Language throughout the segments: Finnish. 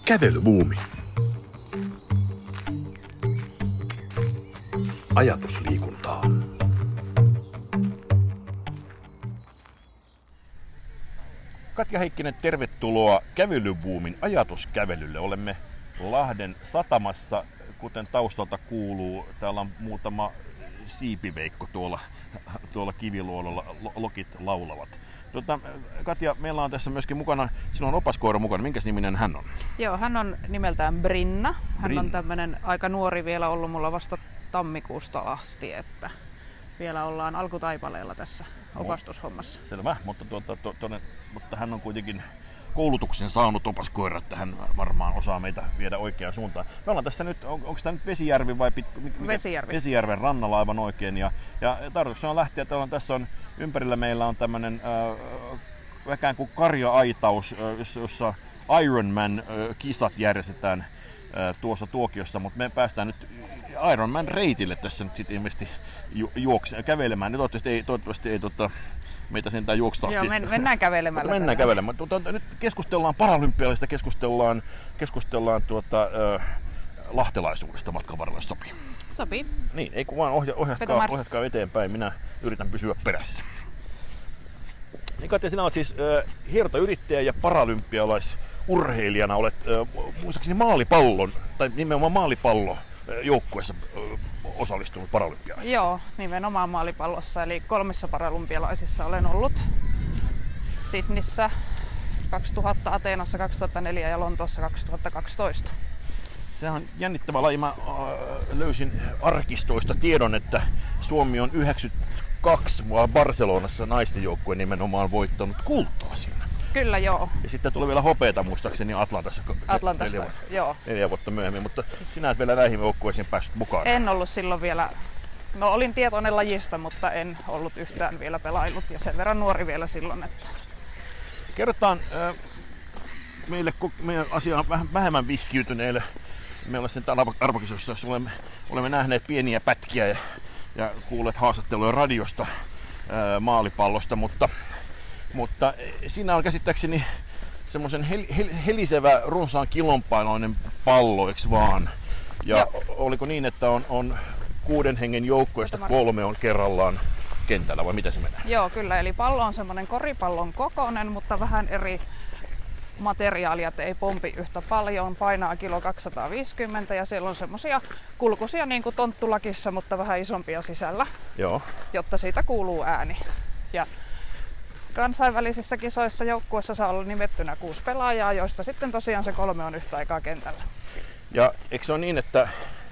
Kävelybuumi. Ajatusliikuntaa. Katja Heikkinen, tervetuloa Kävelybuumin ajatuskävelylle. Olemme Lahden satamassa, kuten taustalta kuuluu. Täällä on muutama siipiveikko tuolla kiviluodolla, lokit laulavat. Katja, meillä on tässä myöskin mukana, sinulla on opaskoira mukana. Minkäs niminen hän on? Joo, hän on nimeltään Brinna. Hän on tämmöinen aika nuori vielä ollut mulla vasta tammikuusta asti, että vielä ollaan alkutaipaleella tässä opastushommassa. Selvä, mutta hän on kuitenkin koulutuksen saanut opaskoira, että hän varmaan osaa meitä viedä oikeaan suuntaan. Me ollaan tässä nyt, onko tämä nyt Vesijärvi vai Vesijärvi. Vesijärven rannalla aivan oikein. Ja tarkoituksena on lähteä, että tässä on ympärillä meillä on tämmöinen ikään kuin karja-aitaus, jossa Ironman-kisat järjestetään tuossa tuokiossa, mutta me päästään nyt Ironman-reitille tässä nyt sitten ilmeisesti kävelemään. Toivottavasti ei meitä sentään juoksutahti. Joo, mennään kävelemällä. Mennään kävelemään. Nyt keskustellaan paralympialaisista, keskustellaan lahtelaisuudesta matkan varrella, sopii. Sopii. Niin, ei kun vaan ohjatkaa eteenpäin, minä yritän pysyä perässä. Niin Katja, sinä olet siis hieronta-yrittäjä ja paralympialaisurheilijana olet muistaakseni maalipallon, tai nimenomaan maalipallojoukkueessa osallistunut paralympialaisiin. Joo, nimenomaan maalipallossa, eli 3 paralympialaisissa olen ollut. Sydneyssä 2000, Ateenassa 2004 ja Lontoossa 2012. Sehän on jännittävä laji. Mä löysin arkistoista tiedon, että Suomi on 92 Barcelonassa naisten joukkue nimenomaan voittanut kultaa siinä. Kyllä, joo. Ja sitten tuli vielä hopeeta muistaakseni Atlantasta 4 vuotta myöhemmin, mutta sinä et vielä näihin joukkueisiin päässyt mukaan. En ollut silloin vielä, olin tietoinen lajista, mutta en ollut yhtään vielä pelaillut ja sen verran nuori vielä silloin. Että... Kerrotaan meidän asiaan vähemmän vihkiytyneille. Meillä on sen arvokisossa, jos olemme nähneet pieniä pätkiä ja kuulleet haastatteluja radiosta maalipallosta, mutta siinä on käsittääkseni semmoisen helisevä runsaan kilonpainoinen pallo, eikö vaan? Ja oliko niin, että on 6 hengen joukkoista 3 on kerrallaan kentällä, vai mitä se menee? Joo, kyllä. Eli pallo on semmoinen koripallon kokoinen, mutta vähän eri materiaalia, että ei pompi yhtä paljon, painaa 250 kg ja siellä on semmoisia kulkuisia niin kuin tonttulakissa, mutta vähän isompia sisällä, Joo. Jotta siitä kuuluu ääni. Ja kansainvälisissä kisoissa joukkueessa saa olla nimettynä 6 pelaajaa, joista sitten tosiaan se 3 on yhtä aikaa kentällä. Ja eikö se ole niin, että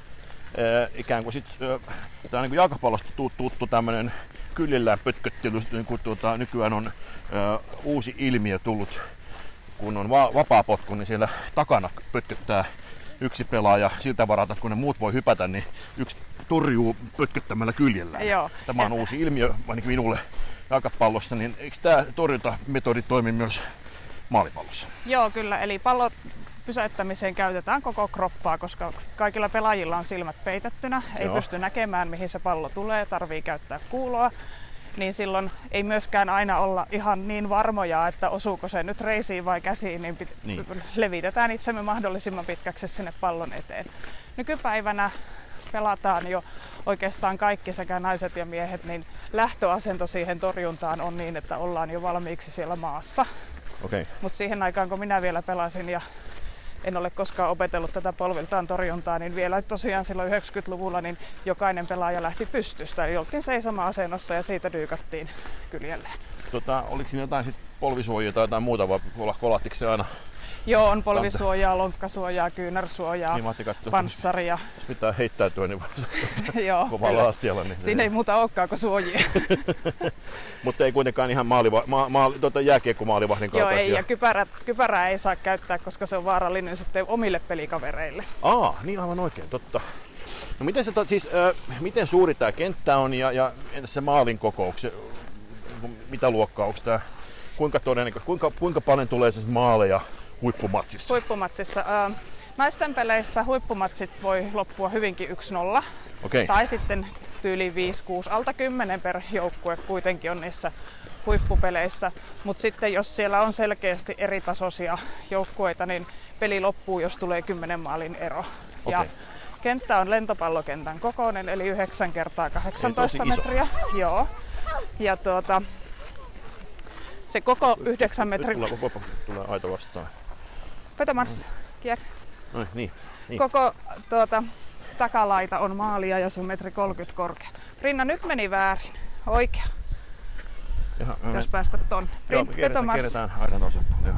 ikään kuin tämä niin kuin jalkapallosta tuttu tämmöinen kyljellään pötköttely, niin kuin nykyään on uusi ilmiö tullut, kun on vapaapotku, niin siellä takana pötköttää yksi pelaaja siltä varalta, että kun ne muut voi hypätä, niin yksi torjuu pötköttämällä kyljellään. Joo. Tämä on uusi ilmiö, ainakin minulle jalkapallossa, niin eikö tämä torjuntametodi toimi myös maalipallossa? Joo, kyllä. Eli pallon pysäyttämiseen käytetään koko kroppaa, koska kaikilla pelaajilla on silmät peitettynä. Ei pysty näkemään, mihin se pallo tulee, tarvii käyttää kuuloa. Niin silloin ei myöskään aina olla ihan niin varmoja, että osuuko se nyt reisiin vai käsiin, niin levitetään itsemme mahdollisimman pitkäksi sinne pallon eteen. Nykypäivänä pelataan jo oikeastaan kaikki sekä naiset ja miehet, niin lähtöasento siihen torjuntaan on niin, että ollaan jo valmiiksi siellä maassa. Okay. Mutta siihen aikaan, kun minä vielä pelasin ja en ole koskaan opetellut tätä polviltaan torjuntaa, niin vielä tosiaan silloin 90-luvulla niin jokainen pelaaja lähti pystystä. Eli oltiin seisoma-asennossa ja siitä dyykattiin kyljelleen. Oliko siinä jotain polvisuojia tai jotain muuta, vai kolahtiko se aina? Joo, on polvisuojaa, lonkkasuojaa, kyynärsuojaa, niin, panssaria. Jos pitää heittäytyä, niin kovalla lattialla. Niin siinä ei muuta olekaan kuin suojia. Mutta ei kuitenkaan ihan jääkiekko-maalivahdin kaltaisia. Joo, ei, ja kypärää ei saa käyttää, koska se on vaarallinen sitten omille pelikavereille. Niin aivan oikein, totta. No miten suuri tämä kenttä on ja entäs se maalin koko? Mitä luokkaa? Onko tämä, kuinka paljon tulee siis maaleja huippumatsissa? Huippumatsissa. Naisten peleissä huippumatsit voi loppua hyvinkin 1-0. Okay. Tai sitten tyyli 5-6, alta 10 per joukkue kuitenkin on niissä huippupeleissä, mutta sitten jos siellä on selkeästi eri tasoisia joukkueita, niin peli loppuu, jos tulee 10 maalin ero. Okay. Ja kenttä on lentopallokentän kokoinen, eli 9x18 metriä. Joo. Ja se koko 9 metrin... Tulee aito vastaan. Petomars, kier. Niin. Koko takalaita on maalia ja se on 1,30 metriä korkea. Rinna, nyt meni väärin. Oikea. Jos päästä tonne. Kierretään aidan osapuolelle.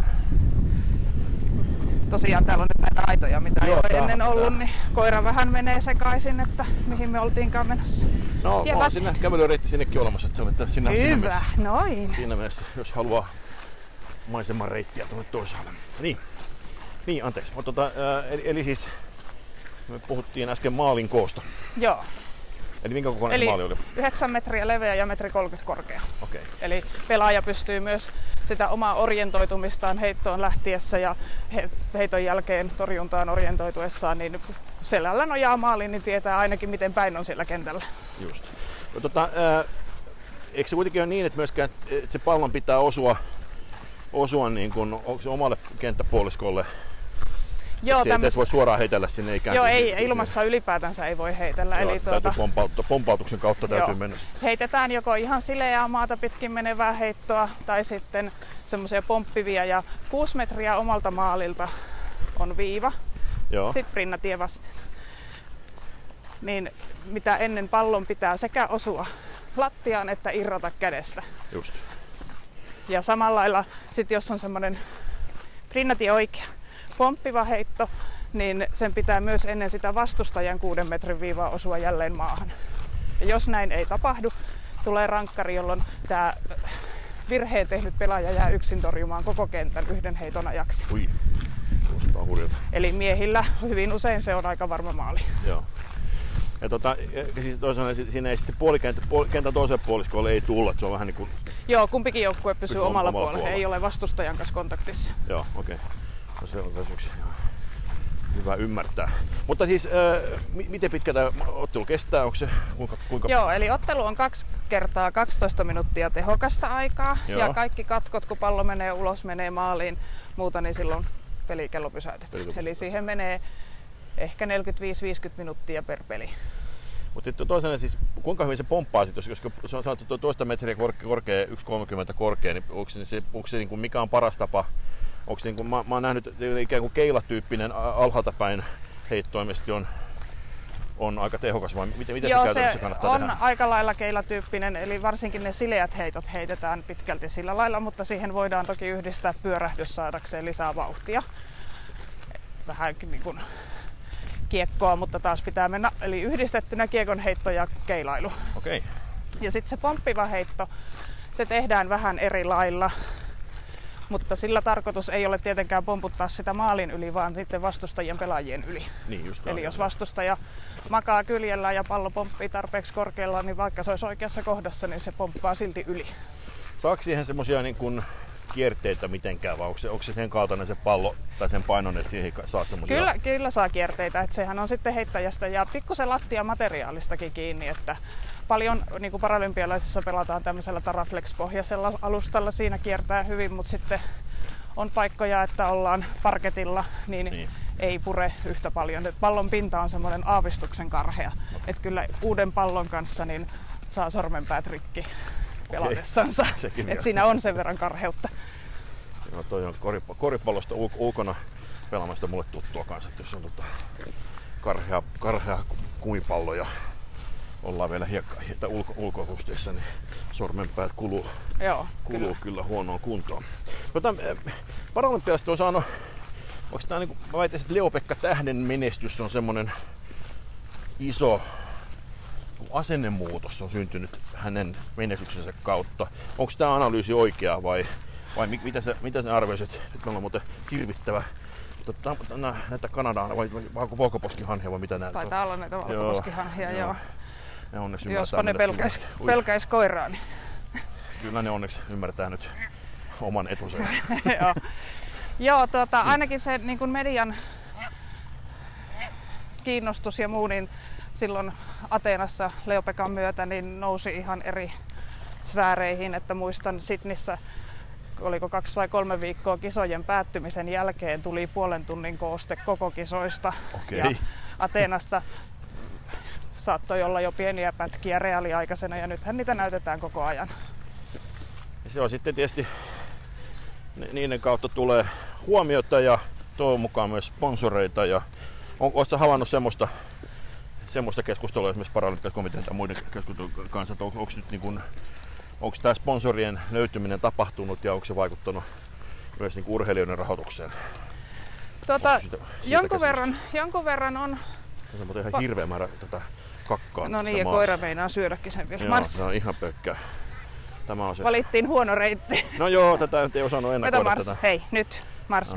Tosiaan täällä on nyt näitä aitoja, mitä ei ole ennen ollut, niin koira vähän menee sekaisin, että mihin me oltiinkaan menossa. No, on siinä kävelyreitti sinnekin olemassa, että se on, että sinä, hyvä, noin. Siinä mielessä, jos haluaa maisemareittiä tuonne toisaalle. Niin, anteeksi. Eli siis me puhuttiin äsken maalin koosta. Joo. Eli minkä kokoinen maali oli? 9 metriä leveä ja 1,30 metriä korkea. Okay. Eli pelaaja pystyy myös sitä omaa orientoitumistaan heittoon lähtiessä ja heiton jälkeen torjuntaan orientoituessaan, niin selällä nojaa maaliin, niin tietää ainakin miten päin on siellä kentällä. Just. Eikö se kuitenkin ole niin, että myöskään että se pallon pitää osua niin kuin, onko se omalle kenttäpuoliskolle? Joo, et voi suoraan heitellä sinne ikään kuin. Joo, ei ilmassa ylipäätänsä ei voi heitellä. Joo, eli pompautuksen kautta täytyy mennä sitten. Heitetään joko ihan sileää maata pitkin menevää heittoa tai sitten semmoisia pomppivia ja 6 metriä omalta maalilta on viiva. Joo. Sitten rinnatie vasten. Niin mitä ennen pallon pitää sekä osua lattiaan että irrota kädestä. Just. Ja samalla lailla sit jos on semmoinen rinnatie oikea pomppiva heitto, niin sen pitää myös ennen sitä vastustajan 6 metrin viivaa osua jälleen maahan. Ja jos näin ei tapahdu, tulee rankkari, jolloin tämä virheen tehnyt pelaaja jää yksin torjumaan koko kentän yhden heiton ajaksi. Ui, kuulostaa hurjalta. Eli miehillä hyvin usein se on aika varma maali. Joo. Ja siis toisaalta siinä ei sitten kentän toiselle puoliskolle ei tulla, että se on vähän niin kuin... Joo, kumpikin joukkue pysyy omalla puolella, ei ole vastustajan kanssa kontaktissa. Joo, okei. No se on tässä yksi hyvä ymmärtää. Mutta siis, miten pitkä tämä ottelu kestää? Onko se kuinka... Joo, eli ottelu on 2 kertaa 12 minuuttia tehokasta aikaa. Joo. Ja kaikki katkot, kun pallo menee ulos, menee maaliin, muuta, niin silloin pelikello pysäytetään. Eli siihen menee ehkä 45-50 minuuttia per peli. Mutta sitten toisaalta siis, kuinka hyvin se pomppaa sitten, jos se on saatu 1,5 metriä korkea, 1,30 korkea, niin onko se niin kuin, mikä on paras tapa? Onko niin kuin, mä oon nähnyt ikään kuin keilatyyppinen alhaalta päin heittoimesti on aika tehokas, vai miten se käytännössä kannattaa tehdä? Joo, se on aika lailla keilatyyppinen, eli varsinkin ne sileät heitot heitetään pitkälti sillä lailla, mutta siihen voidaan toki yhdistää pyörähdys saadakseen lisää vauhtia. Vähän niin kuin kiekkoa, mutta taas pitää mennä, eli yhdistettynä kiekon heitto ja keilailu. Okay. Ja sitten se pomppiva heitto, se tehdään vähän eri lailla, mutta sillä tarkoitus ei ole tietenkään pomputtaa sitä maalin yli, vaan sitten vastustajien pelaajien yli. Niin just eli jos vastustaja makaa kyljellä ja pallo pomppii tarpeeksi korkealla, niin vaikka se olisi oikeassa kohdassa, niin se pomppaa silti yli. Saako siihen semmoisia niin kuin kierteitä mitenkään, vai onko se sen kaltainen se pallo tai sen painon, että siihen saa semmoisia? Kyllä saa kierteitä, että sehän on sitten heittäjästä ja pikkusen lattiamateriaalistakin kiinni, että paljon niin kuin paralympialaisissa pelataan tämmöisellä Taraflex-pohjaisella alustalla, siinä kiertää hyvin, mutta sitten on paikkoja, että ollaan parketilla, niin ei pure yhtä paljon. Et pallon pinta on semmoinen aavistuksen karhea, että kyllä uuden pallon kanssa niin saa sormenpäät rikki pelatessansa, että siinä on sen verran karheutta. No, toi on koripallosta ulkona pelaamasta mulle tuttua kanssa, että jos on karhea kumipallo ja ollaan vielä ulkoilusteessa, niin sormenpäät kuluu kyllä huonoon kuntoon. Paralympiasta on saanut, onko tämä niin kuin, mä väittäisin, että Leo-Pekka Tähden menestys on semmoinen iso asennemuutos on syntynyt hänen menestyksensä kautta. Onko tämä analyysi oikea vai mitä sä arvioisit? Nyt meillä on muuten hirvittävä näitä Kanadaan vai valkoposkihanhia vai mitä näitä on? Taitaa olla näitä valkoposkihanhia, joo. Ne onneksi jospa ne pelkäis koiraa, niin... Kyllä ne onneksi ymmärtää nyt oman etunsa. Joo, ainakin se niin kuin median kiinnostus ja muu, niin silloin Ateenassa Leo-Pekan myötä niin nousi ihan sfääreihin, että muistan Sydneyssä, oliko 2 vai 3 viikkoa kisojen päättymisen jälkeen, tuli 0,5 tunnin kooste koko kisoista. Okei. Ja Ateenassa saattoi olla jo pieniä pätkiä reaaliaikaisena ja nythän niitä näytetään koko ajan. Ja se on sitten tietysti, niiden kautta tulee huomiota ja toivon mukaan myös sponsoreita. Ja oletko havainnut semmoista keskustelua esimerkiksi Paralympiakomitean tai muiden keskustelujen kanssa, että onko tämä sponsorien löytyminen tapahtunut ja onko se vaikuttanut myös niin urheilijoiden rahoitukseen? Jonkun verran on. Se on ihan hirveä määrä tätä kakkaa. No niin, ja koira meinaa syödäkin sen vielä. Joo, tämä on ihan pelkkää. Tämä on se. Valittiin huono reitti. No joo, tätä ei osannut ennakoida. Tätä. Hei, nyt. Mars.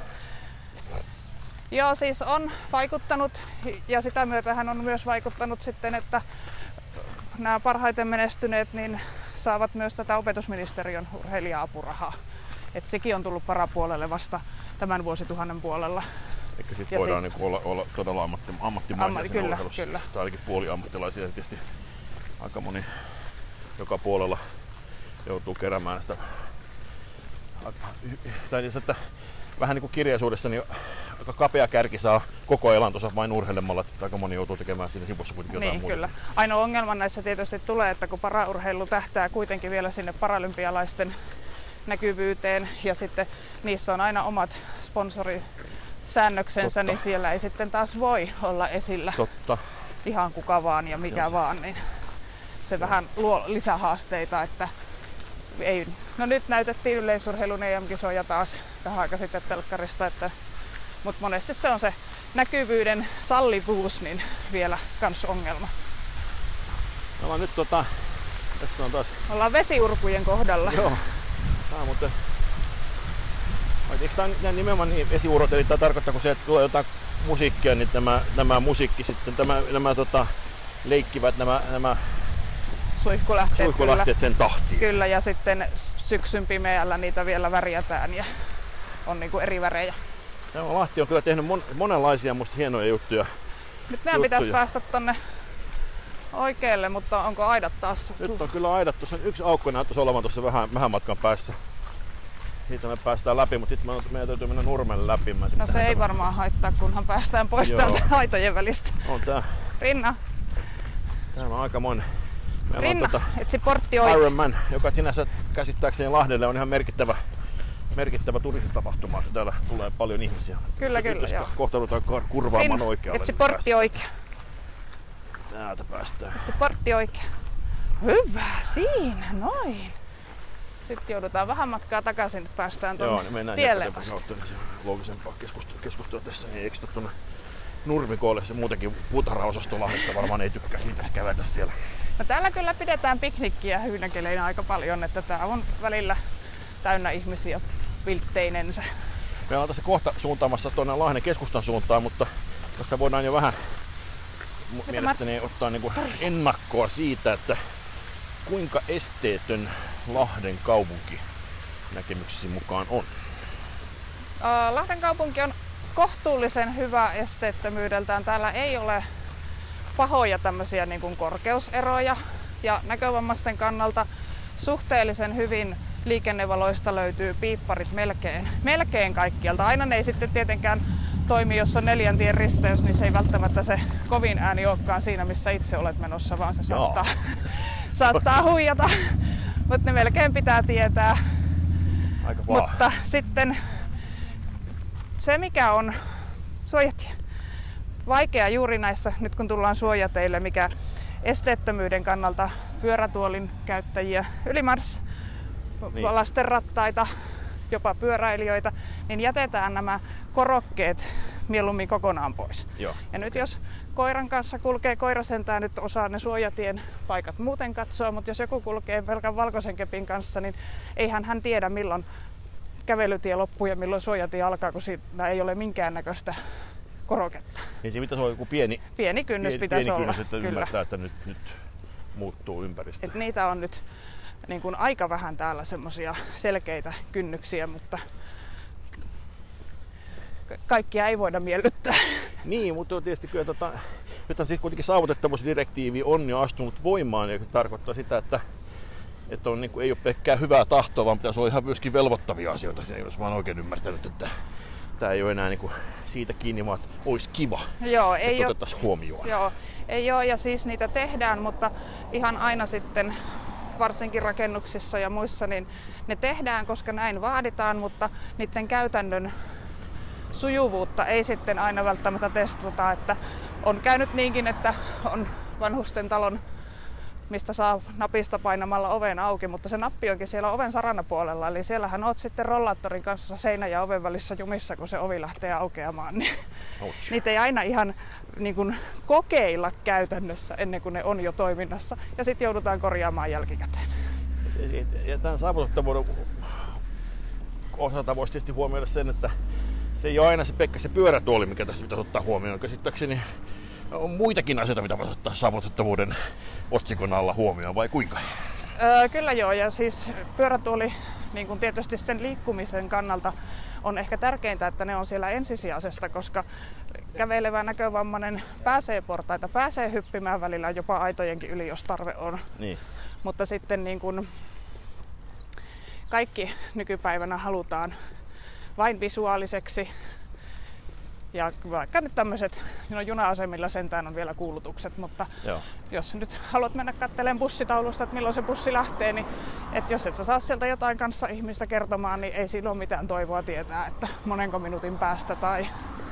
Joo, siis on vaikuttanut ja sitä myötähän on myös vaikuttanut sitten, että nämä parhaiten menestyneet niin saavat myös tätä opetusministeriön urheilija-apurahaa. Et sekin on tullut parapuolelle vasta tämän vuosituhannen puolella. Eikä sitten voidaan niin olla todella ammattimaisia siinä urheilussa. Kyllä. Tai ainakin puoliammattilaisia. Tietysti aika moni joka puolella joutuu keräämään sitä. Tai että vähän niin kuin kirjaisuudessa, niin aika kapea kärki saa koko elantonsa vain urheilemalla, että aika moni joutuu tekemään siinä sivussa kuitenkin jotain niin, muuta. Kyllä. Ainoa ongelma näissä tietysti tulee, että kun paraurheilu tähtää kuitenkin vielä sinne paralympialaisten näkyvyyteen ja sitten niissä on aina omat sponsorisäännöksensä, Totta. Niin siellä ei sitten taas voi olla esillä Totta. ihan kuka vaan ja mikä vaan, niin se vähän luo lisähaasteita, että ei. No nyt näytettiin yleisurheilun EM-kisoja taas vähän aika sitten telkkarista, mutta monesti se on se näkyvyyden sallivuus niin vielä kans ongelma. No nyt tässä on taas. Ollaan vesiurkujen kohdalla. Joo. Tää on muuten. Eikö tää nimenomaan niin vesiurot, eli tää tarkoittaa, kun se tulee jotain musiikkia, niin nämä musiikki sitten, nämä leikkivät nämä suihkulähteet sen tahtiin. Kyllä, ja sitten syksyn pimeällä niitä vielä värjätään ja on niinku eri värejä. Tämä Lahti on kyllä tehnyt monenlaisia musta hienoja juttuja. Nyt meidän pitäisi päästä tonne oikealle, mutta onko aidat taas? Nyt on kyllä aidat. Tuossa on yksi aukko näyttäisi olevan tuossa vähän matkan päässä. Siitä me päästään läpi, mutta sitten meidän täytyy mennä nurmen läpi. No se ei varmaan haittaa, kunhan päästään pois täältä aitojen välistä. On tää. Rinna. Täällä on aikamoinen. Rinna, etsi portti oikein. Ironman, joka sinänsä käsittääkseni Lahdelle on ihan merkittävä turistitapahtuma, että täällä tulee paljon ihmisiä. Kyllä, joo. Kohta ruvetaan kurvaamaan oikealle. Etsi portti oikein. Täältä päästään. Etsi portti oikein. Hyvä, siinä, noin. Sitten joudutaan vähän matkaa takaisin, että päästään tuonne tielle vasta. Joo, niin loogisempaa keskustelua tässä. Ei ekstra tuonne nurmikoille, se muutenkin puutarhaosasto Lahdessa varmaan ei tykkää siitä kävetä siellä. No täällä kyllä pidetään piknikkiä hyynäkeleinä aika paljon, että tää on välillä täynnä ihmisiä viltteinensä. Me ollaan tässä kohta suuntaamassa tuonne Lahden keskustan suuntaan, mutta tässä voidaan jo vähän mielestäni ottaa niinku ennakkoa siitä, että kuinka esteetön Lahden kaupunki näkemyksesi mukaan on. Lahden kaupunki on kohtuullisen hyvä esteettömyydeltään. Täällä ei ole pahoja tämmöisiä niin kuin korkeuseroja ja näkövammaisten kannalta suhteellisen hyvin liikennevaloista löytyy piipparit melkein kaikkialta. Aina ne ei sitten tietenkään toimi, jos on 4 tien risteys, niin se ei välttämättä se kovin ääni olekaan siinä, missä itse olet menossa, vaan se saattaa huijata, mutta ne melkein pitää tietää. Aika vaan. Mutta sitten se, mikä on suojatie, vaikea juuri näissä, nyt kun tullaan suojateille, mikä esteettömyyden kannalta pyörätuolin käyttäjiä ylimäärässä, lasten rattaita, jopa pyöräilijöitä, niin jätetään nämä korokkeet mieluummin kokonaan pois. Joo. Ja nyt jos koiran kanssa kulkee, koira sentään nyt osaa ne suojatien paikat muuten katsoa, mutta jos joku kulkee pelkän valkoisen kepin kanssa, niin eihän hän tiedä milloin kävelytie loppuu ja milloin suojatie alkaa, kun siinä ei ole minkäännäköistä koroketta. Niin siinä pitäisi olla joku pieni kynnys pitäisi olla. Että ymmärtää, että nyt muuttuu ympäristö. Et niitä on nyt niin kuin aika vähän täällä semmoisia selkeitä kynnyksiä, mutta kaikkia ei voida miellyttää. Niin, mutta tietysti kyllä nythän siis kuitenkin saavutettavuusdirektiivi on jo astunut voimaan, ja se tarkoittaa sitä, että että on, niin kuin, ei ole pelkkää hyvää tahtoa, vaan pitäisi olla ihan myöskin velvoittavia asioita. Se, jos mä oon oikein ymmärtänyt, että tämä ei ole enää niin kuin siitä kiinni, vaan olisi kiva, että otettaisiin huomioon. Joo, ei ole, ja siis niitä tehdään, mutta ihan aina sitten, varsinkin rakennuksissa ja muissa, niin ne tehdään, koska näin vaaditaan, mutta niiden käytännön sujuvuutta ei sitten aina välttämättä testata, että on käynyt niinkin, että on vanhusten talon, mistä saa napista painamalla oven auki, mutta se nappi onkin siellä oven saranapuolella, eli siellähän oot sitten rollaattorin kanssa seinän ja oven välissä jumissa, kun se ovi lähtee aukeamaan, niin niitä ei aina ihan niin kuin kokeilla käytännössä ennen kuin ne on jo toiminnassa, ja sitten joudutaan korjaamaan jälkikäteen. Ja tämän saavutettavuuden osalta voisi tietysti huomioida sen, että se ei ole aina se pyörätuoli, mikä tässä pitäisi ottaa huomioon. Käsittääkseni on muitakin asioita, mitä voisi ottaa saavutettavuuden otsikon alla huomioon, vai kuinka? Kyllä joo, ja siis pyörätuoli niin kuin tietysti sen liikkumisen kannalta on ehkä tärkeintä, että ne on siellä ensisijaisesta, koska kävelevä näkövammainen pääsee portaita, pääsee hyppimään välillä jopa aitojenkin yli, jos tarve on. Niin. Mutta sitten niin kuin kaikki nykypäivänä halutaan vain visuaaliseksi. Ja vaikka nyt tämmöiset, juna-asemilla sentään on vielä kuulutukset, mutta jos nyt haluat mennä katselemaan bussitaulusta, että milloin se bussi lähtee, niin että jos et sä saa sieltä jotain kanssa ihmistä kertomaan, niin ei siinä ole mitään toivoa tietää, että monenko minuutin päästä tai...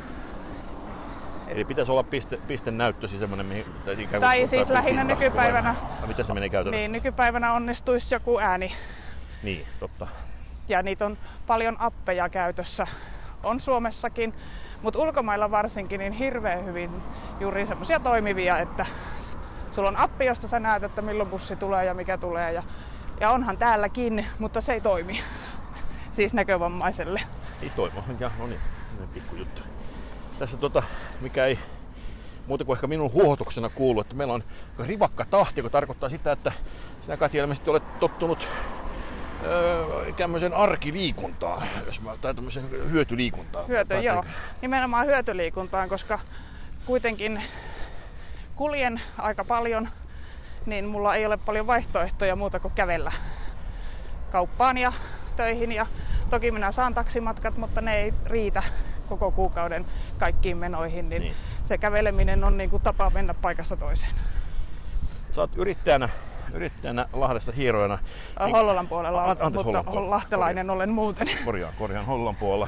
Eli pitäisi olla pistenäyttö, siis semmoinen, mihin... Tai siis lähinnä nykypäivänä... Miten se menee käytännössä? Niin, nykypäivänä onnistuisi joku ääni. Niin, totta. Ja niitä on paljon appeja käytössä. On Suomessakin, mutta ulkomailla varsinkin niin hirveän hyvin juuri semmoisia toimivia, että sulla on appi, josta sä näet, että milloin bussi tulee ja mikä tulee. Ja onhan täälläkin, mutta se ei toimi. Siis näkövammaiselle. Ei toimi, no niin, pikkujuttu. Tässä mikä ei muuta kuin ehkä minun huohotuksena kuulu, että meillä on rivakka tahti, joka tarkoittaa sitä, että sinä Kati ilmeisesti olet tottunut tämmöisen arkiliikuntaan, tai tämmöisen hyötyliikuntaan. Joo. Nimenomaan hyötyliikuntaan, koska kuitenkin kuljen aika paljon, niin mulla ei ole paljon vaihtoehtoja muuta kuin kävellä kauppaan ja töihin. Ja toki minä saan taksimatkat, mutta ne ei riitä koko kuukauden kaikkiin menoihin, niin se käveleminen on niin kuin tapa mennä paikasta toiseen. Sä oot yrittäjänä Lahdessa hierojana. Hollolan puolella, mutta Hollolan lahtelainen olen muuten. Korjaan Hollolan puolella.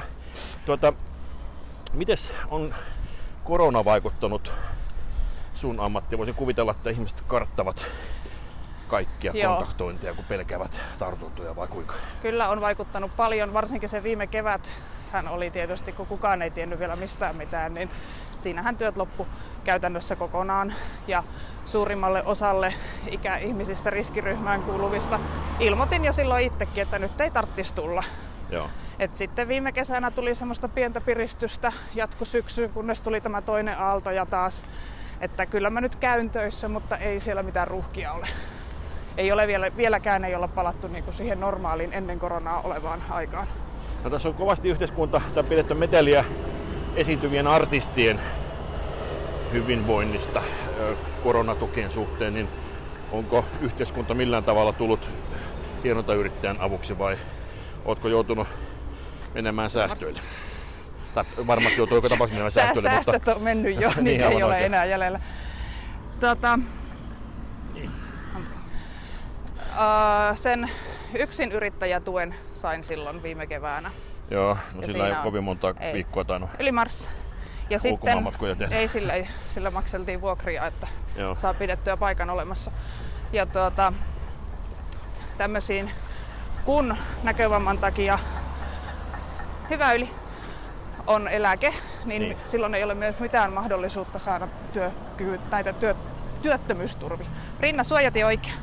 Mites on korona vaikuttanut sun ammattiin? Voisin kuvitella, että ihmiset karttavat kaikkia kontaktointeja, kun pelkäävät tartuntoja, vai kuinka? Kyllä on vaikuttanut paljon, varsinkin se viime kevät. Hän oli tietysti, kun kukaan ei tiennyt vielä mistään mitään, niin siinähän työt loppu käytännössä kokonaan. Ja suurimmalle osalle ikäihmisistä riskiryhmään kuuluvista ilmoitin jo silloin itsekin, että nyt ei tarvitsisi tulla. Joo. Et sitten viime kesänä tuli semmoista pientä piristystä, jatku syksyyn, kunnes tuli tämä toinen aalto ja taas, että kyllä mä nyt käyn töissä, mutta ei siellä mitään ruuhkia ole. Ei ole vieläkään ei olla palattu niinku siihen normaaliin ennen koronaa olevaan aikaan. No, tässä on kovasti yhteiskunta pidetty meteliä esiintyvien artistien hyvinvoinnista koronatukien suhteen, niin onko yhteiskunta millään tavalla tullut hienontayrittäjän avuksi vai ootko joutunut menemään säästöille? Tai varmasti joutuu joka tapauksessa menemään säästöille. Säästöt on mennyt jo, niitä ei ole enää jäljellä. Sen yksin yrittäjätuen sain silloin viime keväänä. Joo, no sillä ei kovin monta viikkoa tainnut. Ylimars. Ja sitten ei sillä makseltiin vuokria, että saa pidettyä paikan olemassa. Ja tämmöisiin, kun näkövamman takia hyvä yli on eläke, niin silloin ei ole myös mitään mahdollisuutta saada työttömyysturvia. Rinna, suojati oikein.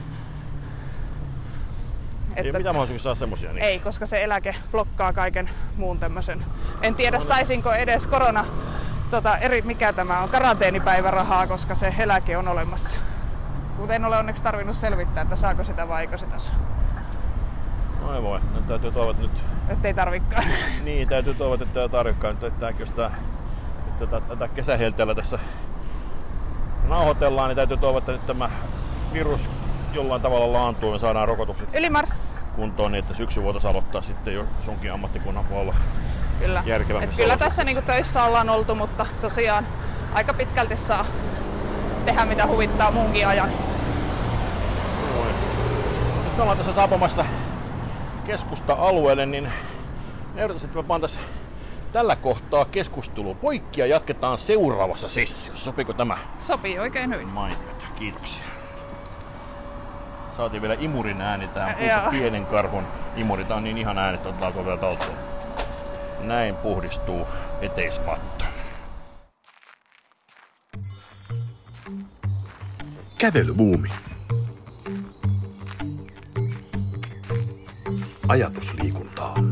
Ei ole mitään mahdollisuuksia saada semmosia. Niin. Ei, koska se eläke blokkaa kaiken muun tämmöisen. En tiedä, saisinko edes mikä tämä on, karanteenipäivärahaa, koska se eläke on olemassa. Mutta en ole onneksi tarvinnut selvittää, että saako sitä vai eikö sitä saa. No ei voi. Nyt täytyy toivota nyt... Ettei tarvikaan. Niin, täytyy toivota, että ei tarvikaan. Jos tätä kesähelteellä tässä nauhoitellaan, niin täytyy toivota, että nyt tämä virus jollain tavalla laantua ja saadaan rokotukset Ylimars. kuntoon, niin että syksy voitaisiin aloittaa sitten jo sunkin ammattikunnan puolella järkevämmin. Kyllä tässä niinku töissä ollaan oltu, mutta tosiaan aika pitkälti saa tehdä mitä huvittaa muunkin ajan. Nyt me ollaan tässä saapumassa keskusta-alueelle, niin ehdotan, että me pantaisiin tällä kohtaa keskustelua poikki ja jatketaan seuraavassa sessiossa. Sopiiko tämä? Sopii oikein hyvin. Mainiota, kiitoksia. Saatiin vielä imurin ääni, tää Joo. pienen karhun imuri. Tää on niin ihan äänet, otetaanko vielä talteen. Näin puhdistuu eteismatto. Kävelybuumi. Ajatusliikuntaa.